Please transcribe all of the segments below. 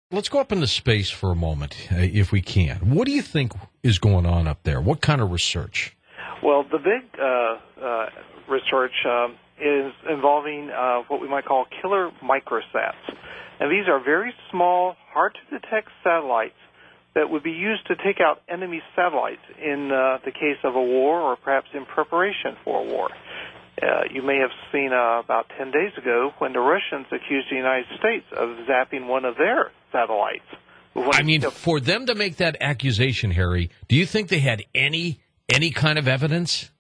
Let's go up into space for a moment, if we can. What do you think is going on up there? What kind of research? Well, the big research is involving what we might call killer microsats. And these are very small, hard-to-detect satellites that would be used to take out enemy satellites in the case of a war or perhaps in preparation for a war. You may have seen about 10 days ago when the Russians accused the United States of zapping one of their satellites. I mean, for them to make that accusation, Harry, do you think they had any kind of evidence?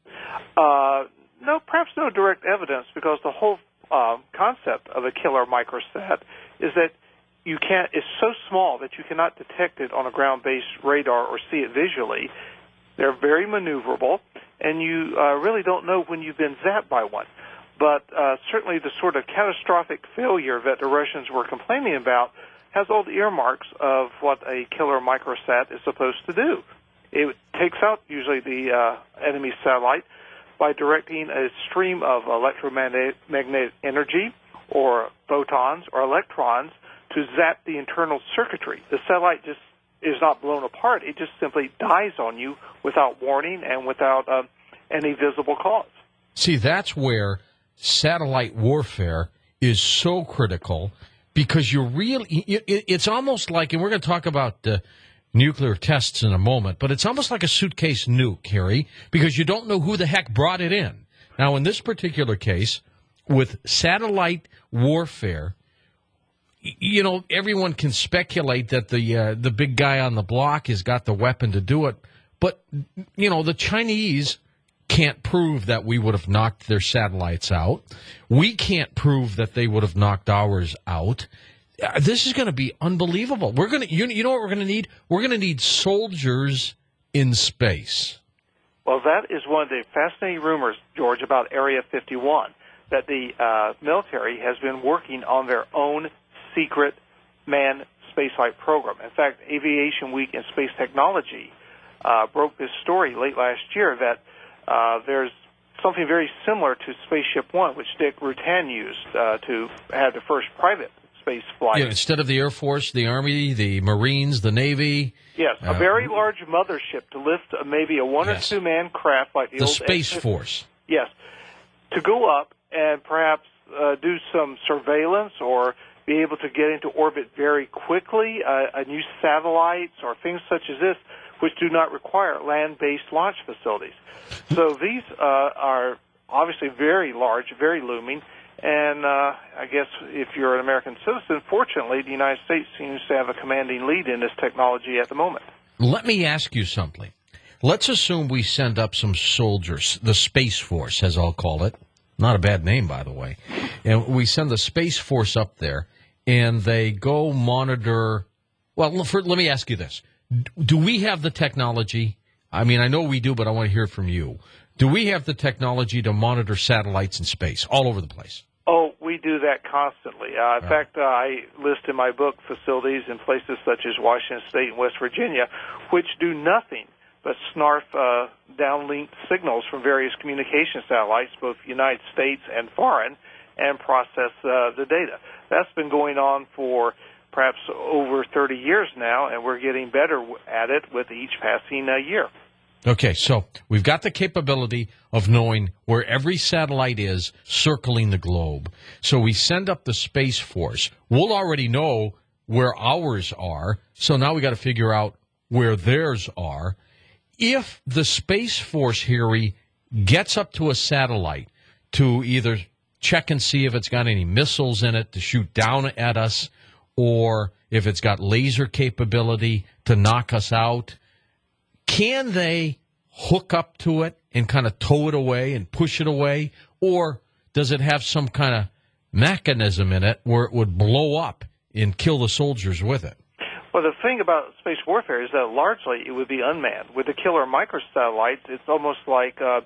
No, perhaps no direct evidence, because the whole concept of a killer microsat is that it's so small that you cannot detect it on a ground-based radar or see it visually. They're very maneuverable, and you really don't know when you've been zapped by one. But certainly the sort of catastrophic failure that the Russians were complaining about has all the earmarks of what a killer microsat is supposed to do. It takes out usually the enemy satellite by directing a stream of electromagnetic energy or photons or electrons to zap the internal circuitry. The satellite just is not blown apart. It just simply dies on you without warning and without any visible cause. See, that's where satellite warfare is so critical, because it's almost like, and we're going to talk about nuclear tests in a moment, but it's almost like a suitcase nuke, Harry, because you don't know who the heck brought it in. Now, in this particular case, with satellite warfare, everyone can speculate that the big guy on the block has got the weapon to do it, but, the Chinese can't prove that we would have knocked their satellites out. We can't prove that they would have knocked ours out. This is going to be unbelievable. We're going to, you know what we're going to need? We're going to need soldiers in space. Well, that is one of the fascinating rumors, George, about Area 51, that the military has been working on their own secret manned spaceflight program. In fact, Aviation Week in Space Technology broke this story late last year that there's something very similar to Spaceship One, which Dick Rutan used to have the first private space flight. Yeah, instead of the Air Force, the Army, the Marines, the Navy. Yes, a very large mothership to lift maybe a one or two man craft like the old Space Force. Yes, to go up and perhaps do some surveillance or be able to get into orbit very quickly, new satellites or things such as this, which do not require land-based launch facilities. So these are obviously very large, very looming, and I guess if you're an American citizen, fortunately, the United States seems to have a commanding lead in this technology at the moment. Let me ask you something. Let's assume we send up some soldiers, the Space Force, as I'll call it. Not a bad name, by the way. And we send the Space Force up there, and they go monitor. Well, let me ask you this. Do we have the technology? I mean, I know we do, but I want to hear it from you. Do we have the technology to monitor satellites in space all over the place? Oh, we do that constantly. In fact, I list in my book facilities in places such as Washington State and West Virginia, which do nothing but snarf downlink signals from various communication satellites, both United States and foreign, and process the data. That's been going on for perhaps over 30 years now, and we're getting better at it with each passing year. Okay, so we've got the capability of knowing where every satellite is circling the globe. So we send up the Space Force. We'll already know where ours are, so now we got to figure out where theirs are. If the Space Force, Harry, gets up to a satellite to either check and see if it's got any missiles in it to shoot down at us, or if it's got laser capability to knock us out, can they hook up to it and kind of tow it away and push it away? Or does it have some kind of mechanism in it where it would blow up and kill the soldiers with it? Well, the thing about space warfare is that largely it would be unmanned. With the killer microsatellites, it's almost like the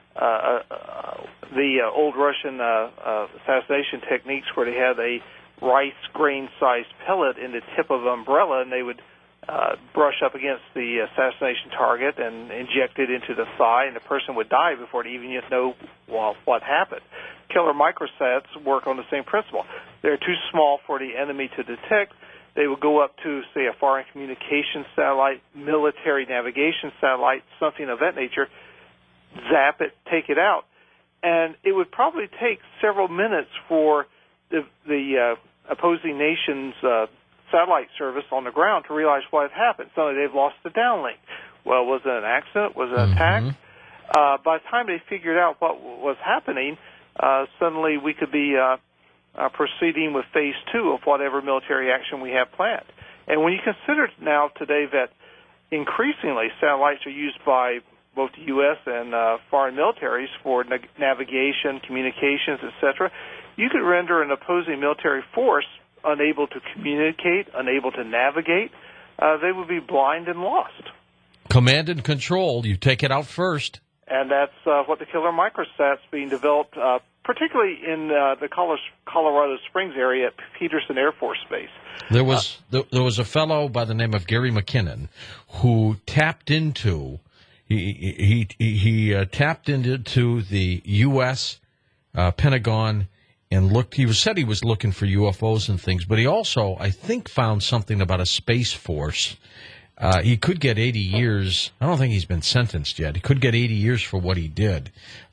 old Russian assassination techniques where they had a rice grain-sized pellet in the tip of an umbrella, and they would brush up against the assassination target and inject it into the thigh, and the person would die before they even know what happened. Killer microsats work on the same principle. They're too small for the enemy to detect, They would go up to, say, a foreign communications satellite, military navigation satellite, something of that nature, zap it, take it out. And it would probably take several minutes for the opposing nation's satellite service on the ground to realize what had happened. Suddenly they've lost the downlink. Well, was it an accident? Was it an attack? By the time they figured out what was happening, suddenly we could be proceeding with phase 2 of whatever military action we have planned. And when you consider now today that increasingly satellites are used by both the U.S. and foreign militaries for navigation, communications, etc., you could render an opposing military force unable to communicate, unable to navigate. They would be blind and lost. Command and control, you take it out first. And that's what the killer microsat's being developed, particularly in the Colorado Springs area at Peterson Air Force Base. There was a fellow by the name of Gary McKinnon who tapped into tapped into the U.S. Pentagon and said he was looking for UFOs and things, but he also, I think, found something about a space force. He could get 80 years. I don't think he's been sentenced yet. He could get 80 years for what he did.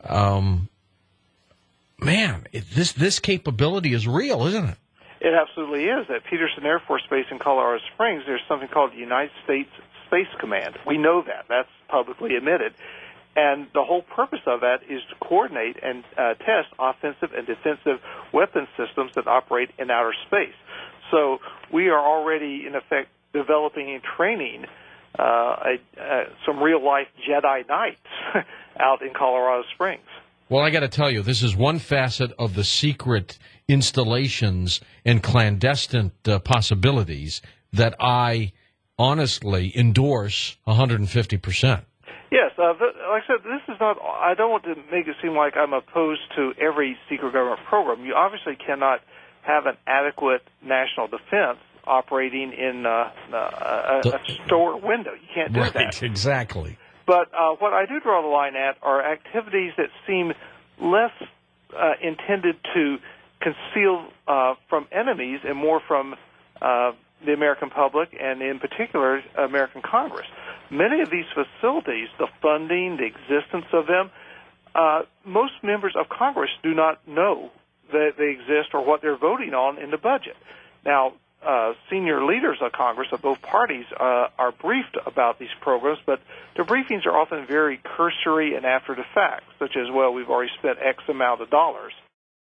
This capability is real, isn't it? It absolutely is. At Peterson Air Force Base in Colorado Springs, there's something called the United States Space Command. We know that. That's publicly admitted. And the whole purpose of that is to coordinate and test offensive and defensive weapon systems that operate in outer space. So we are already, in effect, developing and training some real-life Jedi Knights out in Colorado Springs. Well, I got to tell you, this is one facet of the secret installations and clandestine possibilities that I honestly endorse 150%. Yes, like I said, this is not. I don't want to make it seem like I'm opposed to every secret government program. You obviously cannot have an adequate national defense operating in a store window. You can't do that. Right, exactly. But what I do draw the line at are activities that seem less intended to conceal from enemies and more from the American public and, in particular, American Congress. Many of these facilities, the funding, the existence of them, most members of Congress do not know that they exist or what they're voting on in the budget. Now, senior leaders of Congress of both parties are briefed about these programs, but their briefings are often very cursory and after the fact, such as, well, we've already spent X amount of dollars.